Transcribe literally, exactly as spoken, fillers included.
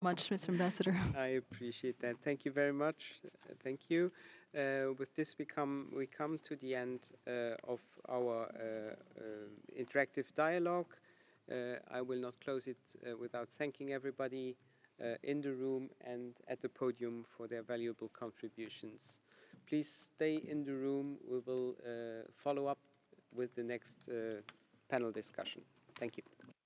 Much, Mister Ambassador. I appreciate that. Thank you very much. Uh, thank you. Uh, with this, we come we come to the end uh, of our uh, uh, interactive dialogue. Uh, I will not close it uh, without thanking everybody uh, in the room and at the podium for their valuable contributions. Please stay in the room. We will uh, follow up with the next uh, panel discussion. Thank you.